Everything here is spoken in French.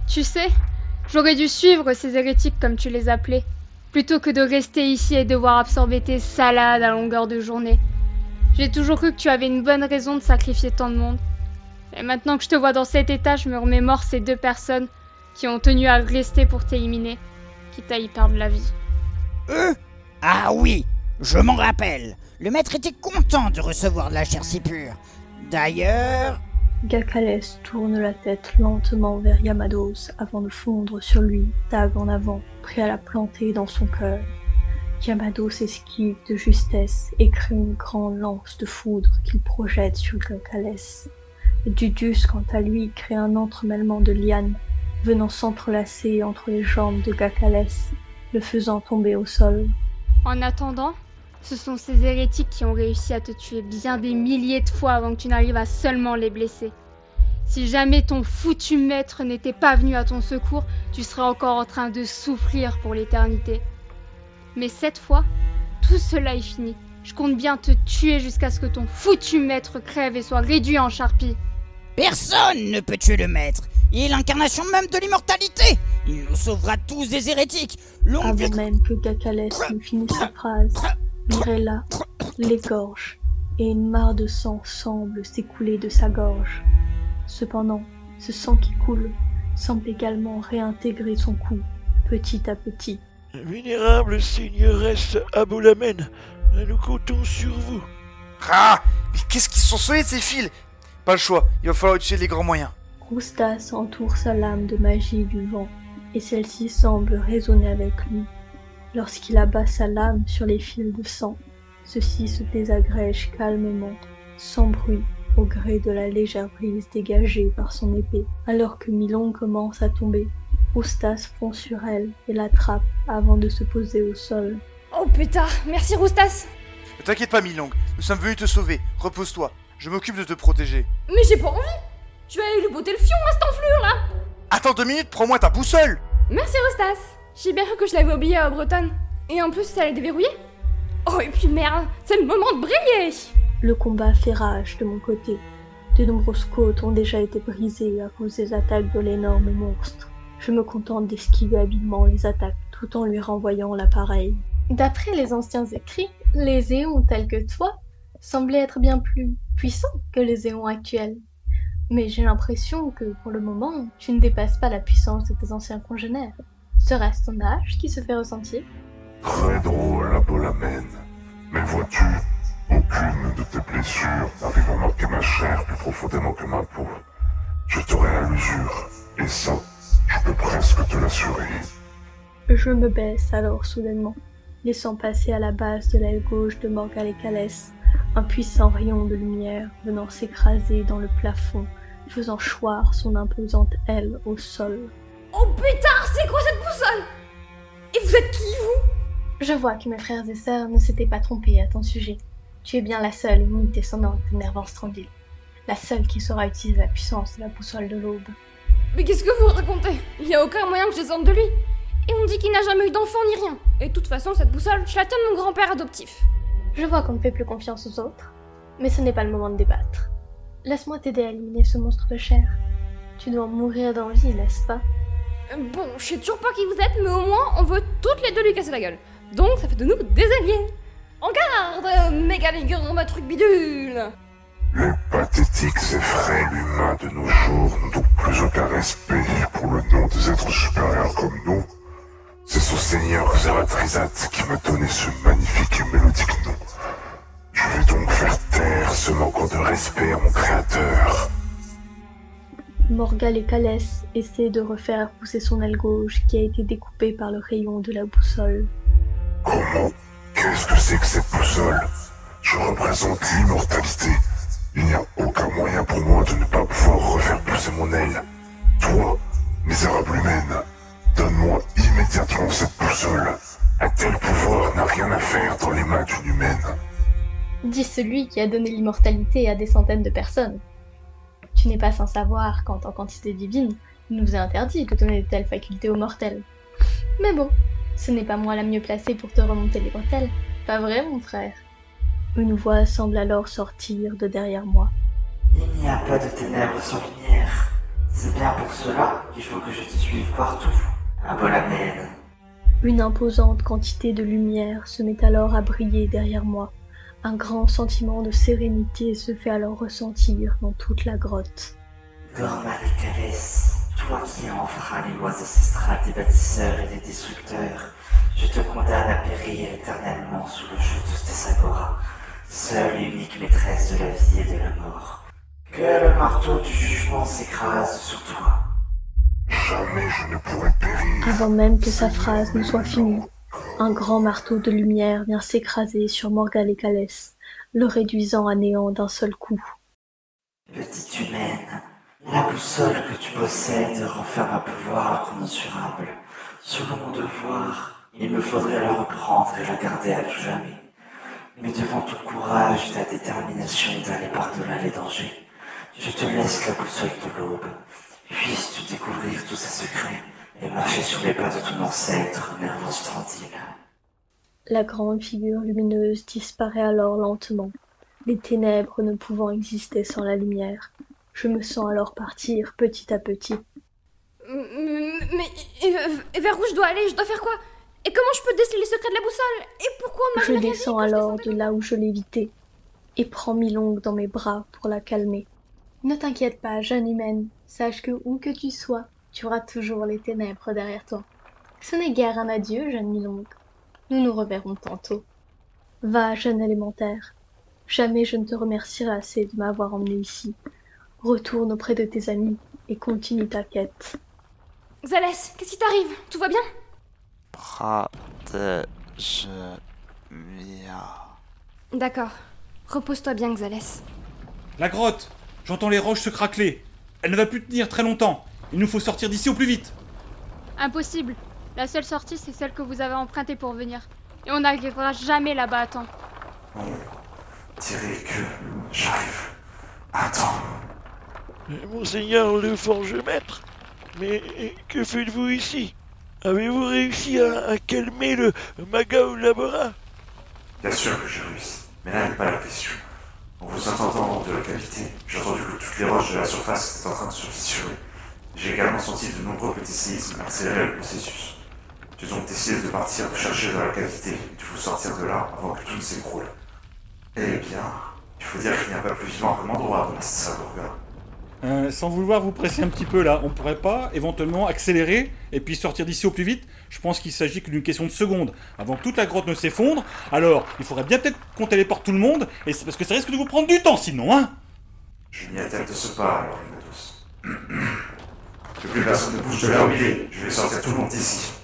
Tu sais, j'aurais dû suivre ces hérétiques comme tu les appelais, plutôt que de rester ici et devoir absorber tes salades à longueur de journée. J'ai toujours cru que tu avais une bonne raison de sacrifier tant de monde. Et maintenant que je te vois dans cet état, je me remémore ces 2 personnes qui ont tenu à rester pour t'éliminer, quitte à y perdre la vie. Eux ? Ah oui, je m'en rappelle. Le maître était content de recevoir de la chair si pure. D'ailleurs... Gakales tourne la tête lentement vers Yamados avant de fondre sur lui, dague en avant, prêt à la planter dans son cœur. Yamados esquive de justesse et crée une grande lance de foudre qu'il projette sur Gakales. Dudus, quant à lui, crée un entremêlement de lianes, venant s'entrelacer entre les jambes de Gakales, le faisant tomber au sol. En attendant, ce sont ces hérétiques qui ont réussi à te tuer bien des milliers de fois avant que tu n'arrives à seulement les blesser. Si jamais ton foutu maître n'était pas venu à ton secours, tu serais encore en train de souffrir pour l'éternité. Mais cette fois, tout cela est fini. Je compte bien te tuer jusqu'à ce que ton foutu maître crève et soit réduit en charpie. Personne ne peut tuer le maître. Il est l'incarnation même de l'immortalité. Il nous sauvera tous des hérétiques. Avant même que Gakales ne finisse sa phrase, Mirella l'égorge et une mare de sang semble s'écouler de sa gorge. Cependant, ce sang qui coule semble également réintégrer son cou, petit à petit. Vénérable Seigneuresse Abulamen, nous comptons sur vous. Ah, mais qu'est-ce qu'ils sont solides ces fils? Pas le choix, il va falloir utiliser les grands moyens. Roustas entoure sa lame de magie du vent, et celle-ci semble résonner avec lui. Lorsqu'il abat sa lame sur les fils de sang, ceux-ci se désagrègent calmement, sans bruit, au gré de la légère brise dégagée par son épée. Alors que Milon commence à tomber, Roustas fond sur elle et l'attrape avant de se poser au sol. Oh putain, merci Roustas. Ne t'inquiète pas Milong, nous sommes venus te sauver, repose-toi, je m'occupe de te protéger. Mais j'ai pas envie. Je vais aller lui botter le fion à cette enflure là. Attends 2 minutes, prends-moi ta boussole. Merci Roustas. J'ai bien cru que je l'avais oublié à Bretonne. Et en plus, ça allait déverrouiller. Oh et puis merde, c'est le moment de briller. Le combat fait rage de mon côté. De nombreuses côtes ont déjà été brisées à cause des attaques de l'énorme monstre. Je me contente d'esquiver habilement les attaques tout en lui renvoyant l'appareil. D'après les anciens écrits, les éons tels que toi semblaient être bien plus puissants que les éons actuels. Mais j'ai l'impression que, pour le moment, tu ne dépasses pas la puissance de tes anciens congénères. Serait-ce ton âge qui se fait ressentir? Très drôle, Abolamen. Mais vois-tu, aucune de tes blessures n'arrive à marquer ma chair plus profondément que ma peau. Je t'aurai à l'usure, et ça, je peux presque te l'assurer. Je me baisse alors soudainement, laissant passer à la base de l'aile gauche de Morgalecales un puissant rayon de lumière venant s'écraser dans le plafond, faisant choir son imposante aile au sol. Oh putain, c'est quoi cette boussole? Et vous êtes qui, vous? Je vois que mes frères et sœurs ne s'étaient pas trompés à ton sujet. Tu es bien la seule unité sonnante de Nervance Strandil. La seule qui saura utiliser la puissance de la boussole de l'aube. Mais qu'est-ce que vous racontez? Il y a aucun moyen que je descende de lui. Et on dit qu'il n'a jamais eu d'enfant ni rien. Et de toute façon, cette boussole, je la tiens de mon grand-père adoptif. Je vois qu'on ne fait plus confiance aux autres, mais ce n'est pas le moment de débattre. Laisse-moi t'aider à éliminer ce monstre de chair. Tu dois mourir d'envie, n'est-ce pas? Bon, je sais toujours pas qui vous êtes, mais au moins, on veut toutes les deux lui casser la gueule. Donc, ça fait de nous des alliés. En garde, mégaligre, ma truc bidule. Les pathétiques effraits humains de nos jours n'ont donc plus aucun respect pour le nom des êtres supérieurs comme nous. C'est ce seigneur Zeratrizat qui m'a donné ce magnifique et mélodique nom. Je vais donc faire taire ce manquant de respect à mon créateur. Morgalecales essaie de refaire pousser son aile gauche qui a été découpée par le rayon de la boussole. Comment? Qu'est-ce que c'est que cette boussole? Je représente l'immortalité. Il n'y a aucun moyen pour moi de ne pas pouvoir refaire pousser mon aile. Toi, misérable humaine, donne-moi immédiatement cette boussole. Un tel pouvoir n'a rien à faire dans les mains d'une humaine. Dis celui qui a donné l'immortalité à des centaines de personnes. Tu n'es pas sans savoir qu'en tant qu'entité divine, il nous est interdit de donner de telles facultés aux mortels. Mais bon, ce n'est pas moi la mieux placée pour te remonter les bretelles, pas vrai mon frère? Une voix semble alors sortir de derrière moi. Il n'y a pas de ténèbres sans lumière. C'est bien pour cela qu'il faut que je te suive partout, Abolamène. Une imposante quantité de lumière se met alors à briller derrière moi. Un grand sentiment de sérénité se fait alors ressentir dans toute la grotte. Gormalicales, toi qui enfreins les lois ancestrales des bâtisseurs et des destructeurs, je te condamne à périr éternellement sous le joug de Stessagora, seule et unique maîtresse de la vie et de la mort. Que le marteau du jugement s'écrase sur toi. Jamais je ne pourrai périr. Avant même que sa phrase ne soit finie, un grand marteau de lumière vient s'écraser sur Morgalecales, le réduisant à néant d'un seul coup. Petite humaine, la boussole que tu possèdes renferme un pouvoir incommensurable. Selon mon devoir, il me faudrait la reprendre et la garder à tout jamais. Mais devant ton courage et ta détermination d'aller par-delà les dangers, je te laisse la boussole de l'aube. Puisses-tu découvrir tous ses secrets et marcher sur les pas de ton ancêtre, Nervus Trandil. La grande figure lumineuse disparaît alors lentement, les ténèbres ne pouvant exister sans la lumière. Je me sens alors partir petit à petit. Mais et vers où je dois aller? Je dois faire quoi? Et comment je peux déceler les secrets de la boussole? Et pourquoi on m'a Je jamais rien dit descends quand je alors descendais de là où je l'évitais et prends Milongue dans mes bras pour la calmer. Ne t'inquiète pas, jeune humaine. Sache que où que tu sois, tu auras toujours les ténèbres derrière toi. Ce n'est guère un adieu, jeune Milongue. Nous nous reverrons tantôt. Va, jeune élémentaire. Jamais je ne te remercierai assez de m'avoir emmené ici. Retourne auprès de tes amis et continue ta quête. Xalès, qu'est-ce qui t'arrive? Tout va bien? D'accord. Repose-toi bien, Xalès. La grotte! J'entends les roches se craqueler. Elle ne va plus tenir très longtemps. Il nous faut sortir d'ici au plus vite. Impossible. La seule sortie, c'est celle que vous avez empruntée pour venir. Et on n'arrivera jamais là-bas à temps. Non, dirais que j'arrive. Attends. Monseigneur le forge-maître, mais que faites-vous ici? Avez-vous réussi à calmer le Magaou Labora? Bien sûr que j'ai réussi, mais là n'est pas la question. En vous entendant de la cavité, j'ai entendu que toutes les roches de la surface étaient en train de se fissurer. J'ai également senti de nombreux petits séismes accélérer le processus. J'ai donc décidé de partir, de chercher dans la cavité et de vous sortir de là avant que tout ne s'écroule. Eh bien, il faut dire qu'il n'y a pas plus vivant que l'endroit de Stessagora. Sans vouloir vous presser un petit peu là, on pourrait pas éventuellement accélérer et puis sortir d'ici au plus vite? Je pense qu'il s'agit que d'une question de secondes avant que toute la grotte ne s'effondre. Alors, il faudrait bien peut-être qu'on téléporte tout le monde, et c'est parce que ça risque de vous prendre du temps sinon, hein? Je m'y attelle de ce pas, alors, Ignatus. Que plus personne ne bouge de là où il est, je vais sortir tout le monde d'ici.